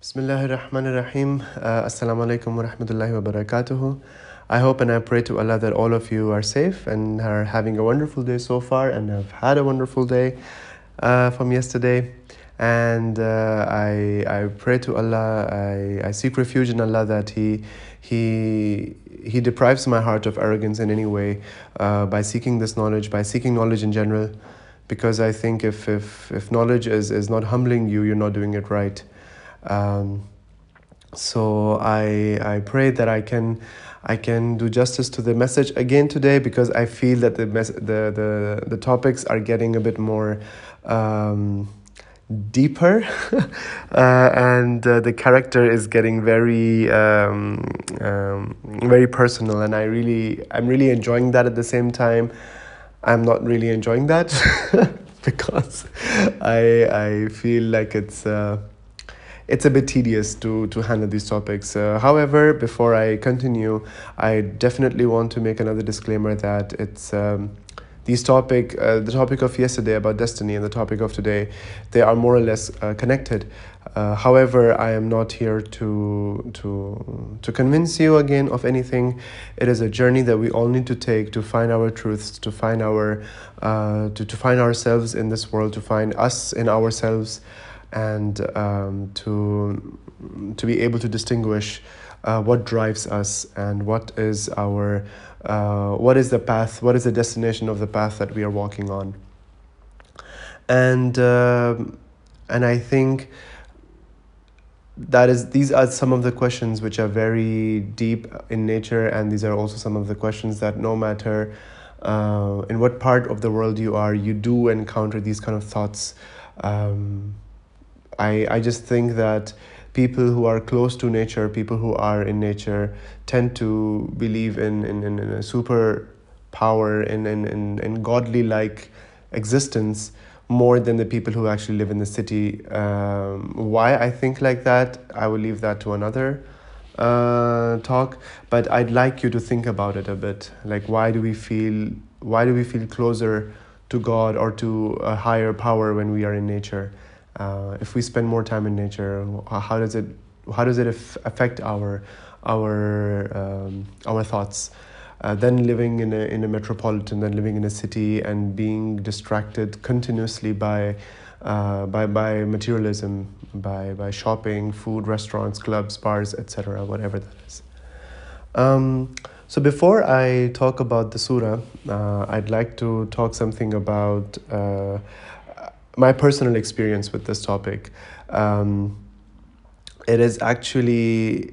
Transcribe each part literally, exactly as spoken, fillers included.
Bismillahir Rahmanir Rahim. Uh, Assalamu alaikum wa rahmatullahi wa barakatuhu. I hope and I pray to Allah that all of you are safe and are having a wonderful day so far and have had a wonderful day uh, from yesterday. And uh, I I pray to Allah, I, I seek refuge in Allah that He He He deprives my heart of arrogance in any way uh, by seeking this knowledge, by seeking knowledge in general. Because I think if if, if knowledge is, is not humbling you, you're not doing it right. Um, so I I pray that I can I can do justice to the message again today, because I feel that the mes- the, the the topics are getting a bit more um, deeper, uh, and uh, the character is getting very um, um, very personal, and I really I'm really enjoying that. At the same time, I'm not really enjoying that because I I feel like it's. Uh, It's a bit tedious to, to handle these topics. Uh, however, before I continue, I definitely want to make another disclaimer that it's um, these topic, uh, the topic of yesterday about destiny and the topic of today, they are more or less uh, connected. Uh, however, I am not here to to to convince you again of anything. It is a journey that we all need to take to find our truths, to find our uh, to to find ourselves in this world, to find us in ourselves. And um, to to be able to distinguish uh, what drives us and what is our uh, what is the path, what is the destination of the path that we are walking on. And uh, and I think that is these are some of the questions which are very deep in nature, and these are also some of the questions that no matter uh, in what part of the world you are, you do encounter these kind of thoughts. Um, I, I just think that people who are close to nature, people who are in nature, tend to believe in, in, in a super power, in, in, in, in godly-like existence more than the people who actually live in the city. Um, why I think like that, I will leave that to another uh, talk. But I'd like you to think about it a bit. Like, why do we feel, why do we feel closer to God or to a higher power when we are in nature? Uh, if we spend more time in nature, how does it how does it affect our our um, our thoughts? Uh, then living in a in a metropolitan, then living in a city, and being distracted continuously by uh, by by materialism, by by shopping, food, restaurants, clubs, bars, et cetera. Whatever that is. Um, so before I talk about the surah, uh, I'd like to talk something about. Uh, my personal experience with this topic. Um, it is actually,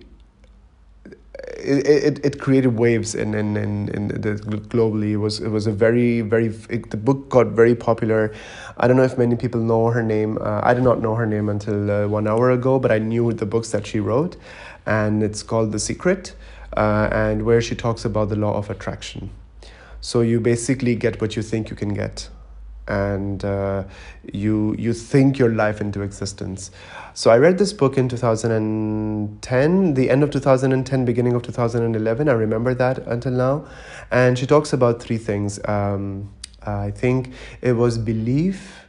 it, it, it created waves in, in, in, in the, globally. It was, it was a very, very, it, the book got very popular. I don't know if many people know her name. Uh, I did not know her name until uh, one hour ago, but I knew the books that she wrote, and it's called The Secret, uh, and where she talks about the law of attraction. So you basically get what you think you can get. And uh, you you think your life into existence. So I read this book in two thousand ten, the end of two thousand ten, beginning of two thousand eleven. I remember that until now. And she talks about three things. Um, I think it was belief,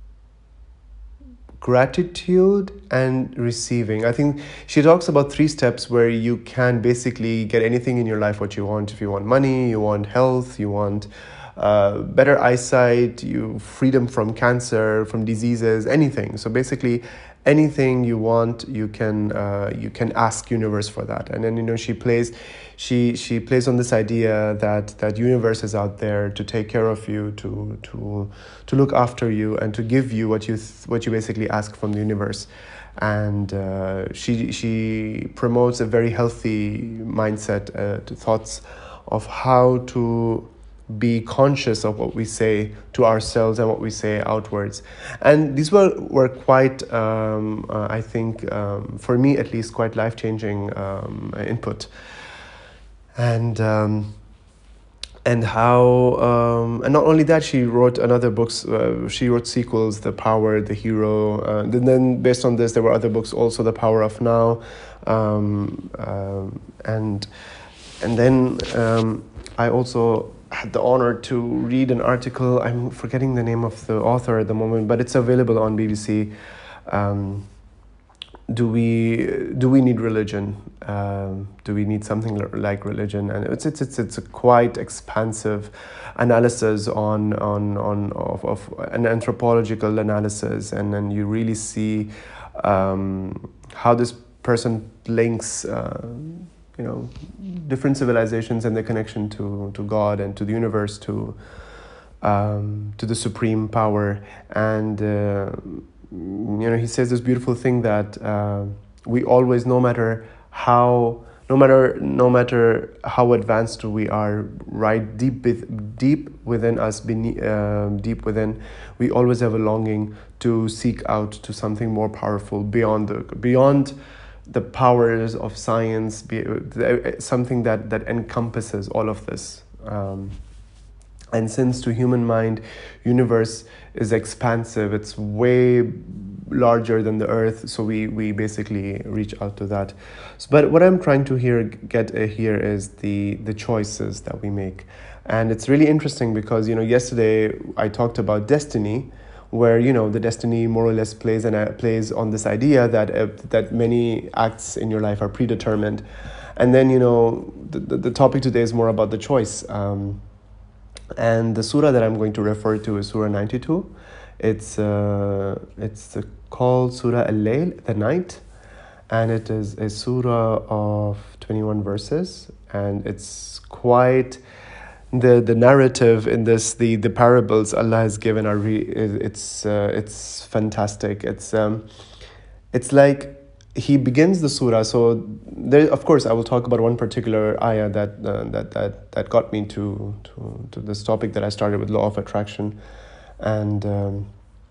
gratitude, and receiving. I think she talks about three steps where you can basically get anything in your life what you want. If you want money, you want health, you want Uh, better eyesight, you freedom from cancer, from diseases, anything. So basically, anything you want, you can uh, you can ask universe for that. And then you know she plays, she she plays on this idea that that universe is out there to take care of you, to to to look after you, and to give you what you th- what you basically ask from the universe. And uh, she she promotes a very healthy mindset, uh, to thoughts of how to be conscious of what we say to ourselves and what we say outwards. And these were, were quite, um, uh, I think, um, for me at least, quite life-changing um, input. And um, and how, um, and not only that, she wrote another books, uh, she wrote sequels, The Power, The Hero, uh, and then based on this, there were other books also, The Power of Now, um, um, and, and then um, I also had the honor to read an article. I'm forgetting the name of the author at the moment, but it's available on B B C. Um, do we do we need religion? Um, do we need something like religion? And it's it's it's it's a quite expansive analysis on on on of, of an anthropological analysis, and then you really see um, how this person links uh, you know different civilizations and their connection to to God and to the universe, to um, to the supreme power. And uh, you know he says this beautiful thing that uh, we always, no matter how no matter no matter how advanced we are, right deep deep within us, beneath, uh, deep within, we always have a longing to seek out to something more powerful, beyond the beyond the powers of science, be, something that that encompasses all of this. Um, And since to human mind, universe is expansive, it's way larger than the earth, so we, we basically reach out to that. So, but what I'm trying to here get uh, here is the, the choices that we make. And it's really interesting because, you know, yesterday I talked about destiny, where, you know, the destiny more or less plays and uh, plays on this idea that uh, that many acts in your life are predetermined. And then, you know, the, the, the topic today is more about the choice. Um, And the surah that I'm going to refer to is Surah ninety-two. It's uh, it's called Surah Al-Layl, the night, and it is a surah of twenty-one verses, and it's quite the the narrative in this, the the parables Allah has given are re, it's uh, it's fantastic. It's um, it's like he begins the surah. So there, of course, I will talk about one particular ayah that uh, that that that got me to, to to this topic that I started with, law of attraction, and um,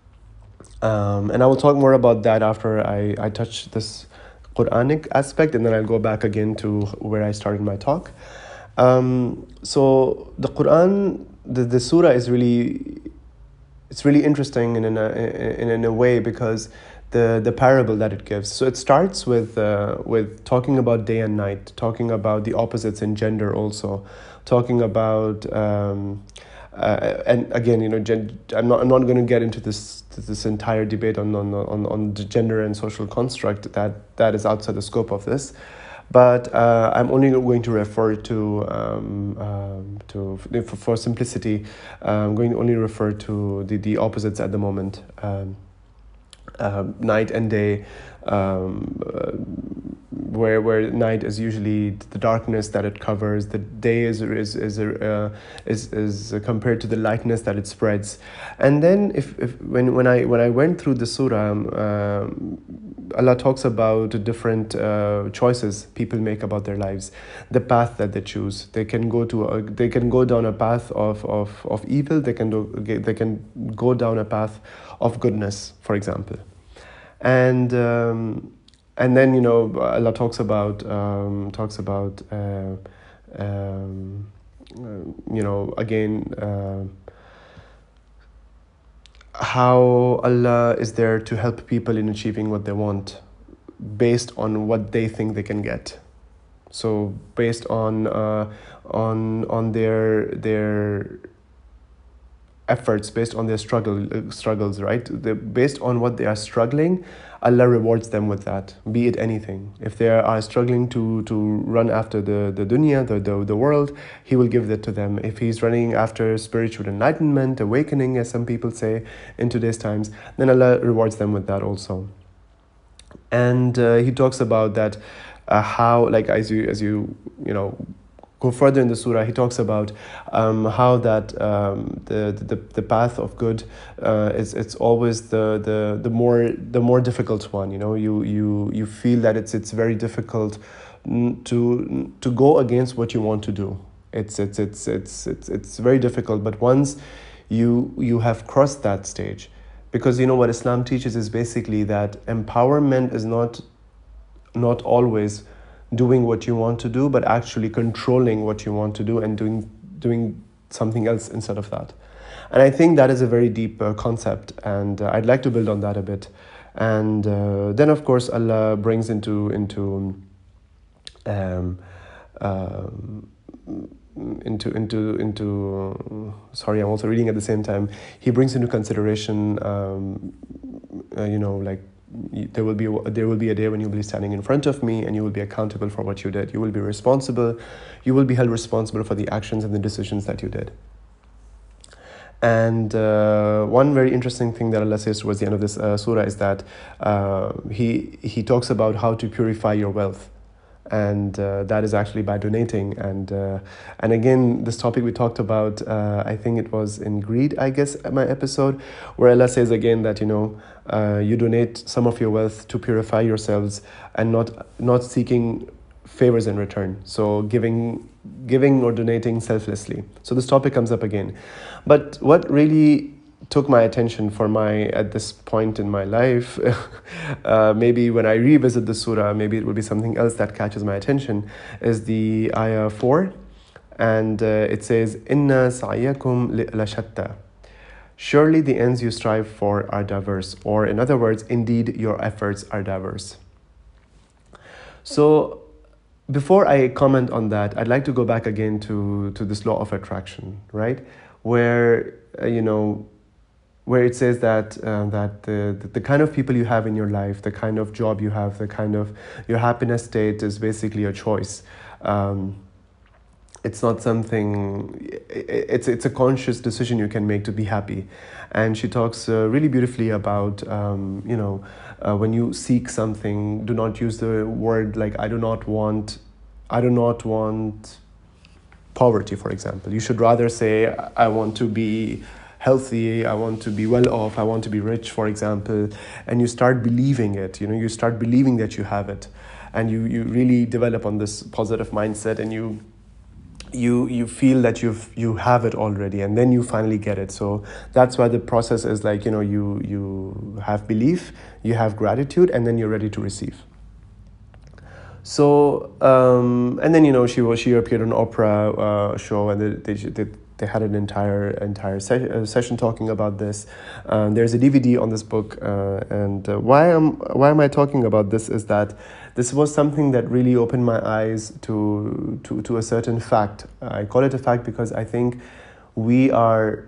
um, and I will talk more about that after I I touch this Quranic aspect, and then I'll go back again to where I started my talk. Um, so the Quran, the the surah is really, it's really interesting in a in in a way, because the the parable that it gives. So it starts with uh, with talking about day and night, talking about the opposites in gender, also talking about um, uh, and again, you know, gen- I'm not I'm not going to get into this this entire debate on on on on the gender and social construct that that is outside the scope of this. But uh, I'm only going to refer to um, um, to for, for simplicity. Uh, I'm going to only refer to the the opposites at the moment. Um, Uh, night and day, um, uh, where where night is usually the darkness that it covers, the day is is is uh, is is compared to the lightness that it spreads. And then if, if when when I when I went through the surah, um, Allah talks about different uh, choices people make about their lives, the path that they choose. They can go to a, they can go down a path of of of evil. They can do they can go down a path of goodness, for example. And um, and then, you know, Allah talks about um, talks about uh, um, uh, you know, again uh, how Allah is there to help people in achieving what they want, based on what they think they can get. So based on uh, on on their their efforts, based on their struggle uh, struggles, right? They're based on what they are struggling, Allah rewards them with that, be it anything. If they are struggling to to run after the the dunya, the, the the world, He will give that to them. If He's running after spiritual enlightenment, awakening, as some people say in today's times, then Allah rewards them with that also. And uh, He talks about that uh, how, like, as you as you you know go further in the surah, He talks about um, how that um, the, the the path of good uh, is it's always the, the the more the more difficult one. You know, you you you feel that it's it's very difficult to to go against what you want to do. It's it's it's it's it's it's very difficult. But once you you have crossed that stage, because you know what Islam teaches is basically that empowerment is not not always doing what you want to do, but actually controlling what you want to do and doing doing something else instead of that. And I think that is a very deep uh, concept, and uh, I'd like to build on that a bit. And uh, then, of course, Allah brings into into um, um, into into into. Sorry, I'm also reading at the same time. He brings into consideration, um, uh, you know, like there will be there will be a day when you'll be standing in front of me and you will be accountable for what you did. You will be responsible. You will be held responsible for the actions and the decisions that you did. And uh, one very interesting thing that Allah says towards the end of this uh, surah is that uh, he he talks about how to purify your wealth, and uh, that is actually by donating. And uh, and again, this topic we talked about, uh, I think it was in greed, I guess, my episode, where Allah says again that, you know, uh, you donate some of your wealth to purify yourselves and not not seeking favors in return. So giving giving or donating selflessly. So this topic comes up again. But what really took my attention for my at this point in my life, uh, maybe when I revisit the surah, maybe it will be something else that catches my attention, is the ayah four, and uh, it says, "Inna sa'yakum lashatta." Surely the ends you strive for are diverse, or in other words, indeed your efforts are diverse. So before I comment on that, I'd like to go back again to, to this law of attraction, right? Where, uh, you know, where it says that uh, that the, the kind of people you have in your life, the kind of job you have, the kind of, your happiness state is basically a choice. Um, it's not something, it's, it's a conscious decision you can make to be happy. And she talks uh, really beautifully about, um, you know, uh, when you seek something, do not use the word like, I do not want, I do not want poverty, for example. You should rather say, I want to be healthy, I want to be well off, I want to be rich, for example. And you start believing it, you know, you start believing that you have it. And you, you really develop on this positive mindset, and you you you feel that you've you have it already, and then you finally get it. So that's why the process is like, you know, you you have belief, you have gratitude, and then you're ready to receive. So um and then, you know, she was she appeared on Oprah uh, show, and they they, they had an entire entire se- uh, session talking about this. Um, there's a D V D on this book, uh, and uh, why am why am I talking about this is that this was something that really opened my eyes to to to a certain fact. I call it a fact because I think we are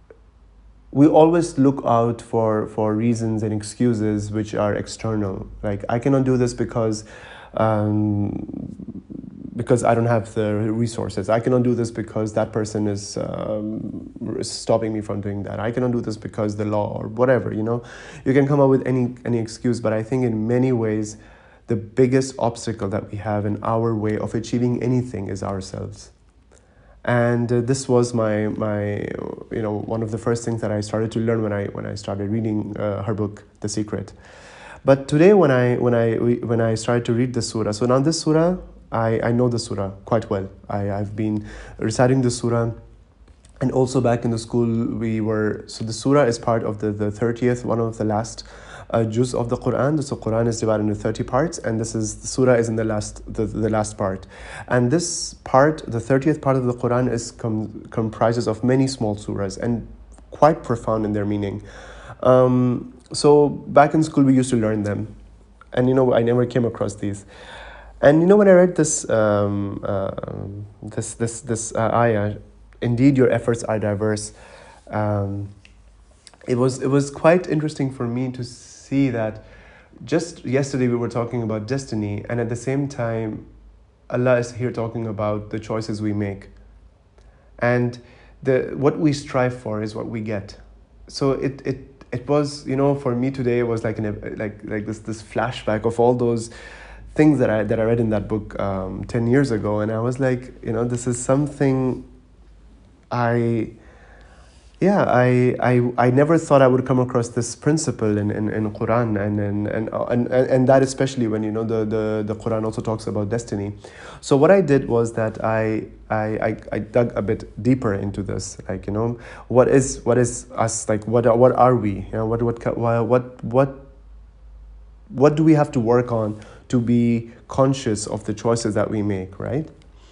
we always look out for for reasons and excuses which are external. Like, I cannot do this because um, because I don't have the resources. I cannot do this because that person is um, stopping me from doing that. I cannot do this because the law, or whatever, you know. You can come up with any any excuse, but I think in many ways the biggest obstacle that we have in our way of achieving anything is ourselves. And uh, this was my my you know one of the first things that I started to learn when I when I started reading uh, her book, The Secret. But today, when I when I when I started to read the surah, so now this surah, I, I know the surah quite well. I, I've been reciting the surah, and also back in the school we were, so the surah is part of the, the thirtieth, one of the last uh, juz of the Quran. So Quran is divided into thirty parts, and this is, the surah is in the last the, the last part. And this part, the thirtieth part of the Quran, is com- comprises of many small surahs, and quite profound in their meaning. Um, so back in school we used to learn them, and you know I never came across these. And you know, when I read this um, uh, this this this uh, ayah, indeed your efforts are diverse. Um, it was it was quite interesting for me to see that just yesterday we were talking about destiny, and at the same time, Allah is here talking about the choices we make, and the what we strive for is what we get. So it it it was, you know, for me today it was like an like like this this flashback of all those things that I that I read in that book um, ten years ago, and I was like, you know, this is something I, yeah, I I, I never thought I would come across this principle in, in, in Quran, and and, and and and that especially when, you know, the, the, the Quran also talks about destiny. So what I did was that I I, I, I dug a bit deeper into this, like, you know, what is what is us, like what are, what are we, you know, what what what what what do we have to work on to be conscious of the choices that we make, right?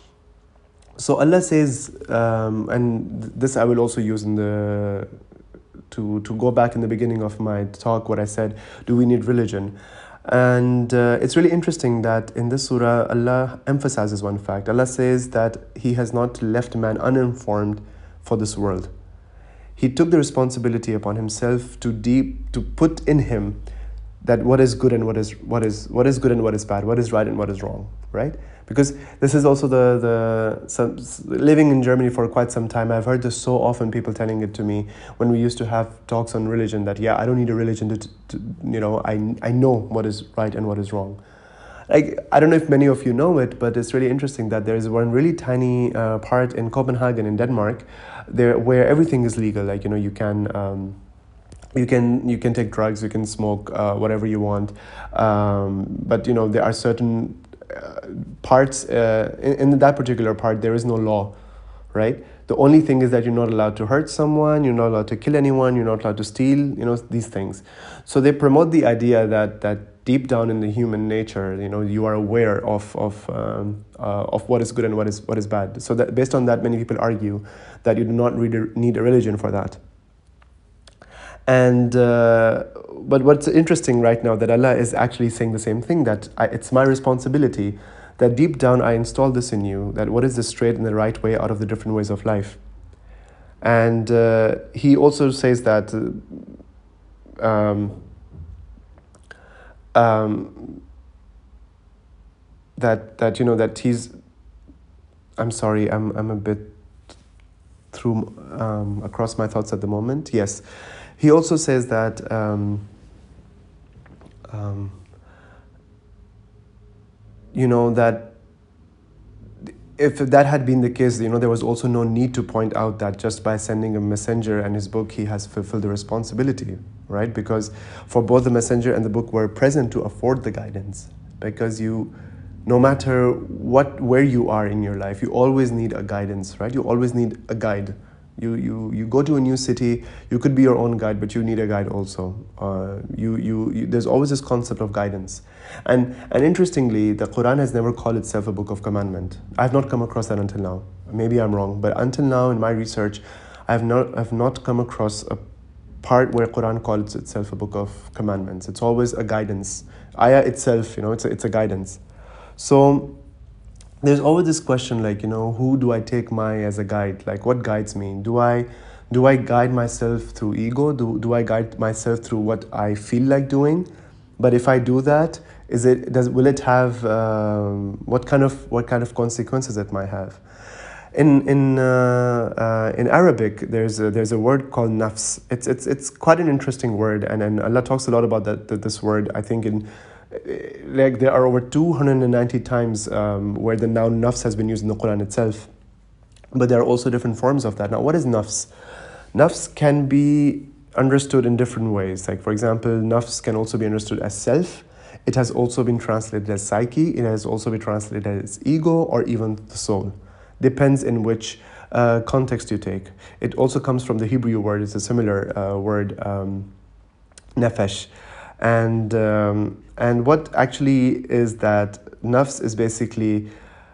So Allah says, um, and this I will also use in the, to, to go back in the beginning of my talk, what I said, do we need religion? And uh, it's really interesting that in this surah, Allah emphasizes one fact. Allah says that He has not left man uninformed for this world. He took the responsibility upon Himself to deep, to put in him that what is good and what is what is what is good and what is bad, what is right and what is wrong, right? Because this is also the the some, living in Germany for quite some time. I've heard this so often, people telling it to me when we used to have talks on religion, that yeah, I don't need a religion to, to you know, I I know what is right and what is wrong. Like, I don't know if many of you know it, but it's really interesting that there is one really tiny uh, part in Copenhagen in Denmark, there where everything is legal. Like, you know, you can um, you can you can take drugs, you can smoke uh, whatever you want, um, but you know there are certain uh, parts uh, in, in that particular part there is no law, right? The only thing is that you're not allowed to hurt someone, you're not allowed to kill anyone, you're not allowed to steal, you know, these things. So they promote the idea that that deep down in the human nature, you know, you are aware of of um, uh, of what is good and what is what is bad. So that based on that, many people argue that you do not really need a religion for that. And uh, but what's interesting right now that Allah is actually saying the same thing, that I, it's my responsibility, that deep down I install this in you, that what is the straight and the right way out of the different ways of life. And uh, he also says that uh, um, um, that that you know that he's I'm sorry I'm I'm a bit through um, across my thoughts at the moment. Yes, he also says that um, um, you know that if that had been the case, you know, there was also no need to point out that just by sending a messenger and his book, he has fulfilled the responsibility, right? Because for both the messenger and the book were present to afford the guidance. Because you, no matter what, where you are in your life, you always need a guidance, right? You always need a guide. You you you go to a new city, you could be your own guide, but you need a guide also. Uh, you, you you there's always this concept of guidance, and and interestingly, the Quran has never called itself a book of commandment. I've not come across that until now. Maybe I'm wrong, but until now in my research, I've not I've not come across a part where Quran calls itself a book of commandments. It's always a guidance. Ayah itself, you know, it's a, it's a guidance. So there's always this question, like, you know, who do I take my as a guide? Like, what guides me? Do I do I guide myself through ego? Do do I guide myself through what I feel like doing? But if I do that, is it does will it have um, what kind of what kind of consequences it might have? In in uh, uh, in Arabic, there's a, there's a word called nafs. It's it's it's quite an interesting word, and, and Allah talks a lot about that, that this word. I think in like there are over two hundred ninety times um, where the noun nafs has been used in the Quran itself, but there are also different forms of that. Now, what is nafs? Nafs can be understood in different ways. Like, for example, nafs can also be understood as self. It has also been translated as psyche. It has also been translated as ego or even the soul. Depends in which uh, context you take. It also comes from the Hebrew word. It's a similar uh, word, um, nefesh. And um, and what actually is that nafs is basically,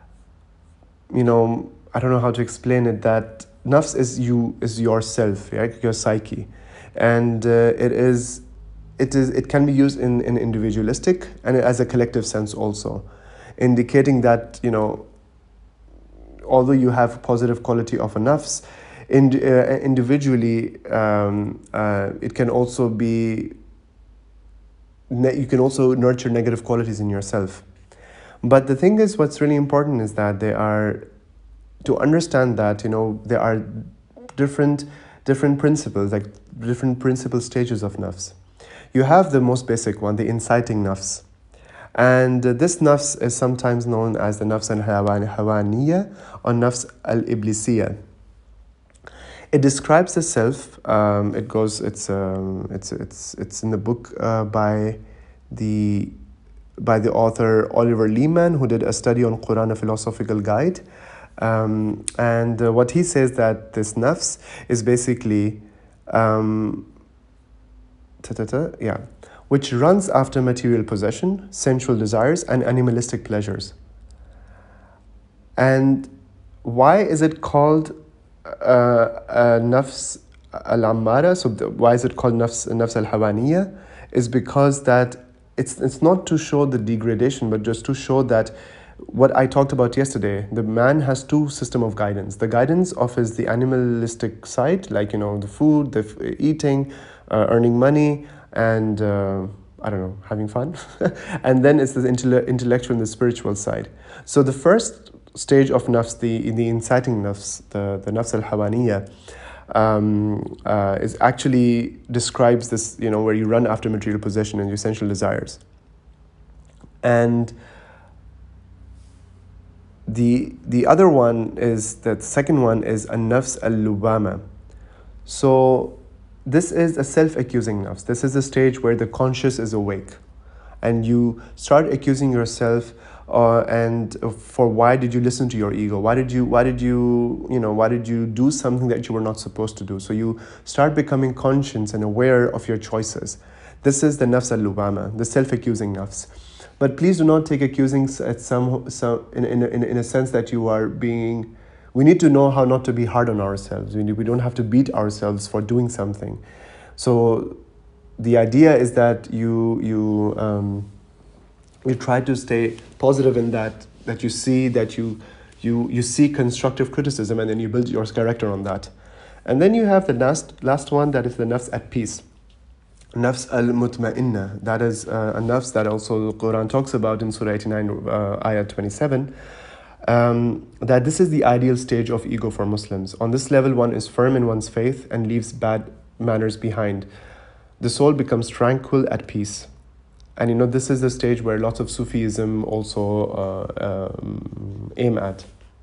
you know, I don't know how to explain it, that nafs is you, is yourself, right? Your psyche. And uh, it is, it is, it can be used in, in individualistic and as a collective sense also, indicating that, you know, although you have positive quality of a nafs, in, uh, individually, um, uh, it can also be, you can also nurture negative qualities in yourself. But the thing is, what's really important is that they are, to understand that, you know, there are different different principles, like different principal stages of nafs. You have the most basic one, the inciting nafs. And uh, this nafs is sometimes known as the nafs al-hawaniya or nafs al-iblisiyya. It describes the self. Um, it goes. It's um, it's it's it's in the book uh, by the by the author Oliver Leaman, who did a study on Quran, a philosophical guide. Um, and uh, what he says that this nafs is basically, um, ta-ta-ta, yeah, which runs after material possession, sensual desires, and animalistic pleasures. And why is it called uh, uh, nafs al-ammara? So the, why is it called nafs nafs al-hawaniya? Is because that it's it's not to show the degradation, but just to show that what I talked about yesterday, the man has two system of guidance. The guidance of his the animalistic side, like, you know, the food, the f- eating, uh, earning money, and uh, I don't know, having fun. And then it's the intelle- intellectual and the spiritual side. So the first stage of nafs, the the inciting nafs, the, the nafs al-hawaniya, um, uh, is actually describes this, you know, where you run after material possession and your sensual desires. And the the other one is, that second one is an-nafs al-lubama. So this is a self-accusing nafs. This is a stage where the conscious is awake, and you start accusing yourself. Uh, and for why did you listen to your ego? Why did you? Why did you? You know? Why did you do something that you were not supposed to do? So you start becoming conscious and aware of your choices. This is the nafs al-lubama, the self-accusing nafs. But please do not take accusing at some, some in, in, in, in a sense that you are being. We need to know how not to be hard on ourselves. We, we don't have to beat ourselves for doing something. So the idea is that you you um, you try to stay positive in that, that you see that you you you see constructive criticism, and then you build your character on that. And then you have the last last one, that is the nafs at peace. Nafs al-mutma'inna, that is uh, a nafs that also the Quran talks about in Surah eighty-nine, uh, ayah twenty-seven. Um, that this is the ideal stage of ego for Muslims. On this level, one is firm in one's faith and leaves bad manners behind. The soul becomes tranquil, at peace. And you know, this is the stage where lots of Sufism also uh, um, aim at.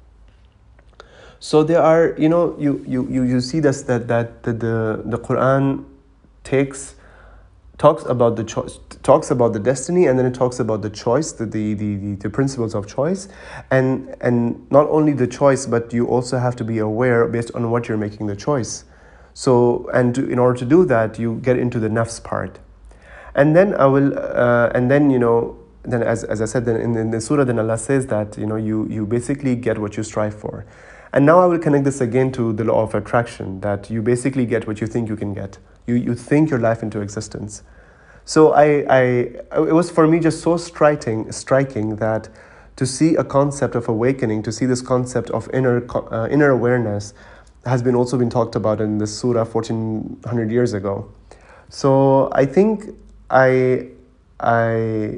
So there are, you know, you you you, you see this, that that the, the the Quran takes talks about the choice, talks about the destiny, and then it talks about the choice, the the, the, the principles of choice, and and not only the choice, but you also have to be aware based on what you're making the choice. So, and to, in order to do that, you get into the nafs part, and then I will, uh, and then you know, then as as I said, then in, in the surah, then Allah says that you know you you basically get what you strive for, and now I will connect this again to the law of attraction, that you basically get what you think you can get. You you think your life into existence. So I, I it was for me just so striking striking that to see a concept of awakening, to see this concept of inner uh, inner awareness, has been also been talked about in this surah fourteen hundred years ago. So I think I I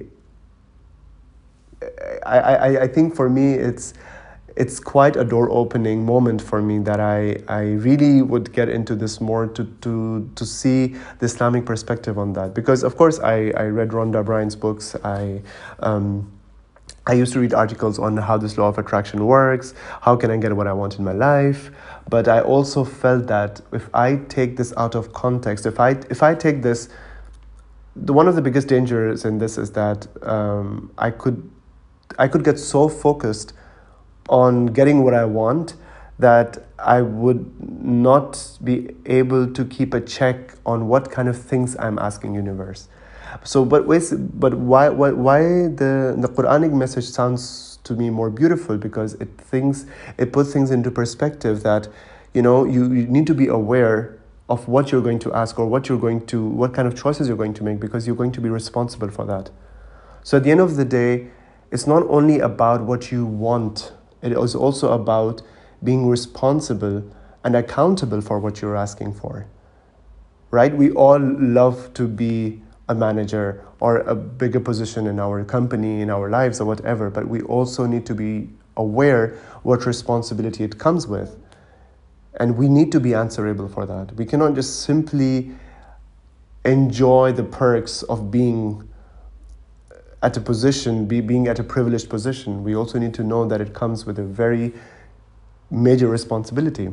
I I, I think for me it's. It's quite a door-opening moment for me, that I, I really would get into this more to, to, to see the Islamic perspective on that. Because, of course, I, I read Rhonda Byrne's books. I um, I used to read articles on how this law of attraction works, how can I get what I want in my life. But I also felt that if I take this out of context, if I if I take this, the one of the biggest dangers in this is that um, I could I could get so focused on getting what I want that I would not be able to keep a check on what kind of things I'm asking universe. So, but but why why why the the Quranic message sounds to me more beautiful, because it things it puts things into perspective, that you know you, you need to be aware of what you're going to ask, or what you're going to what kind of choices you're going to make, because you're going to be responsible for that. So at the end of the day, it's not only about what you want. It is also about being responsible and accountable for what you're asking for, right? We all love to be a manager or a bigger position in our company, in our lives, or whatever, but we also need to be aware what responsibility it comes with. And we need to be answerable for that. We cannot just simply enjoy the perks of being at a position, be, being at a privileged position. We also need to know that it comes with a very major responsibility.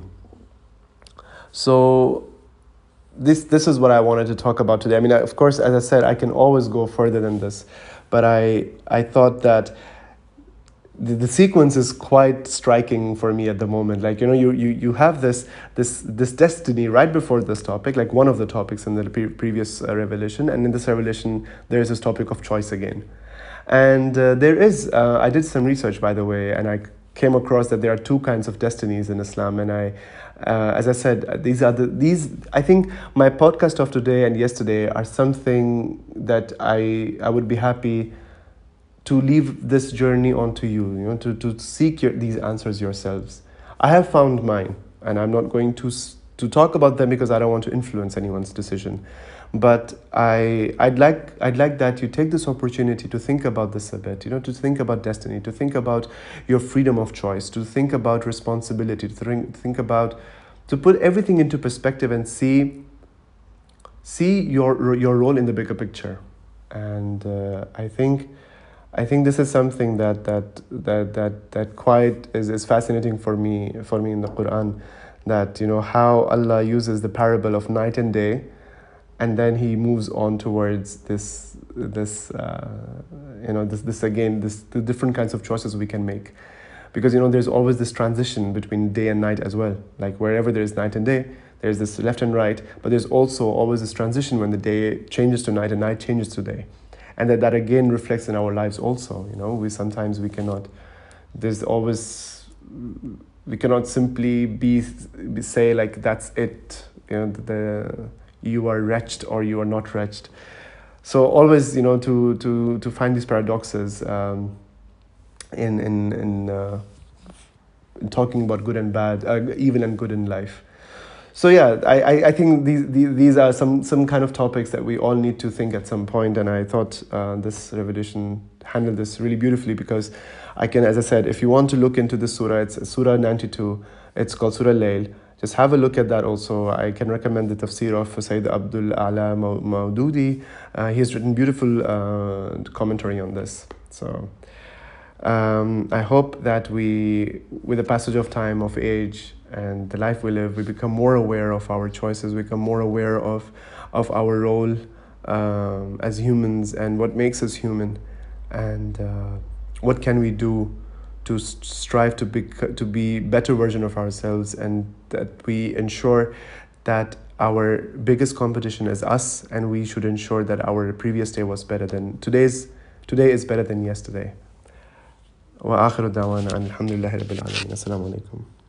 So this this is what I wanted to talk about today. I mean, of course, as I said, I can always go further than this, but I I thought that the, the sequence is quite striking for me at the moment. Like, you know, you you, you have this this this destiny right before this topic, like one of the topics in the pre- previous uh, revelation, and in this revelation there is this topic of choice again. And uh, there is, uh, I did some research, by the way, and I came across that there are two kinds of destinies in Islam. And I, uh, as I said, these are the, these, I think my podcast of today and yesterday are something that I, I would be happy to leave this journey onto you, you know, to, to seek your, these answers yourselves. I have found mine, and I'm not going to, to talk about them because I don't want to influence anyone's decision. But I, I'd like, I'd like that you take this opportunity to think about this a bit. You know, to think about destiny, to think about your freedom of choice, to think about responsibility, to think, think about, to put everything into perspective and see, see your your role in the bigger picture. And uh, I think, I think this is something that that that that that quite is, is fascinating for me for me in the Quran. That, you know, how Allah uses the parable of night and day, and then he moves on towards this this uh, you know this this again this the different kinds of choices we can make, because, you know, there's always this transition between day and night as well. Like wherever there is night and day, there's this left and right, but there's also always this transition when the day changes to night and night changes to day, and that that again reflects in our lives also. You know, we sometimes we cannot. There's always we cannot simply be, be say like that's it. You know, the you are wretched or you are not wretched. So always, you know, to to to find these paradoxes um, in in in, uh, in talking about good and bad, uh, evil and good in life. So yeah, I, I, I think these, these these are some some kind of topics that we all need to think at some point, and I thought uh, this revelation handled this really beautifully, because I can, as I said, if you want to look into this surah, it's Surah ninety-two. It's called Surah Layl. Just have a look at that also. I can recommend the tafsir of Sayyid Abdul A'la Maududi. Uh, he has written beautiful uh, commentary on this. So um, I hope that we, with the passage of time, of age, and the life we live, we become more aware of our choices, we become more aware of, of our role um, as humans and what makes us human, and uh, what can we do to strive to be to be better version of ourselves, and that we ensure that our biggest competition is us, and we should ensure that our previous day was better than today's today is better than yesterday. Wa akhiru da'wana alhamdulillahi rabbil alamin. Assalamu alaikum.